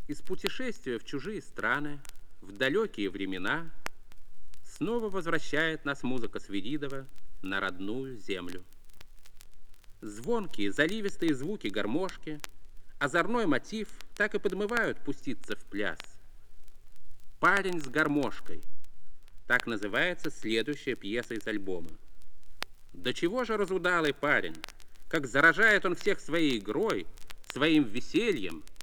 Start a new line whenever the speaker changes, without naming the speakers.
Из путешествия в чужие страны, в далекие времена, снова возвращает нас музыка Свиридова на родную землю. Звонкие, заливистые звуки гармошки, озорной мотив так и подмывают пуститься в пляс. «Парень с гармошкой» — так называется следующая пьеса из альбома. До чего же разудалый парень, как заражает он всех своей игрой, своим весельем